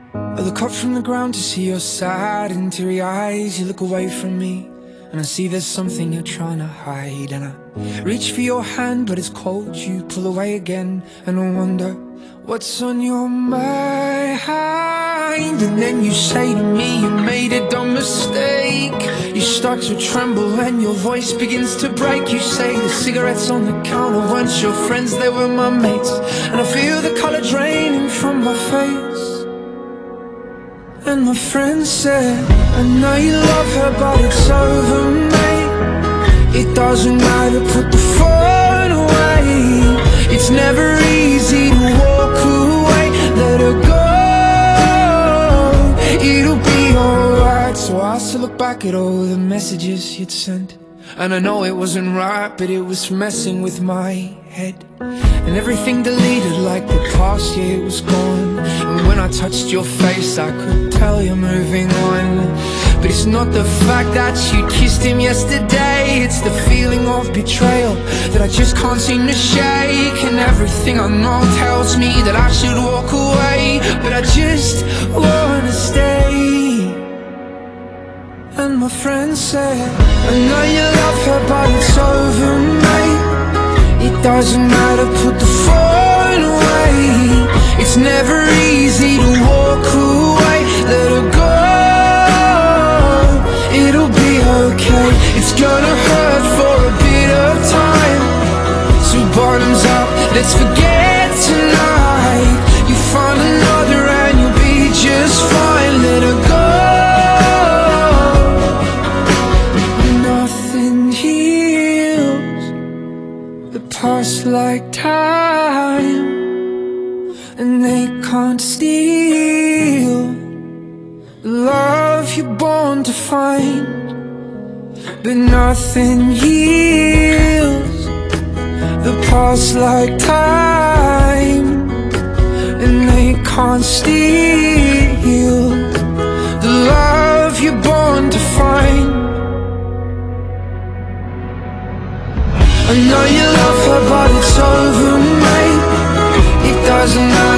I look up from the ground to see your sad and teary eyes. You look away from me and I see there's something you're trying to hide. And I reach for your hand but it's cold, you pull away again. And I wonder what's on your mind. And then you say to me you made a dumb mistake. You start to tremble and your voice begins to break. You say the cigarettes on the counter weren't your friends, they were my mates. And I feel the color draining from my face. And my friend said, I know you love her but it's over, mate. It doesn't matter, put the phone away. It's never easy to walk away. Let her go, it'll be alright. So I still look back at all the messages you'd sent, and I know it wasn't right, but it was messing with my head. And everything deleted like the past year was gone. And when I touched your face I could tell you're moving on. But it's not the fact that you kissed him yesterday, it's the feeling of betrayal that I just can't seem to shake. And everything I know tells me that I should walk away, but I just wanna stay. And my friend said, I know you love her but it's over, mate. It doesn't matter, put the phone away. It's never easy to walk away. Let her go, it'll be okay. It's gonna hurt for a bit of time. So bottoms up, let's forget tonight. You find another and you'll be just fine. Let her go. Pass like time, and they can't steal the love you're born to find. But nothing heals the past like time, and they can't steal the love you're born to find. I know you love her but it's over, mate. It doesn't matter.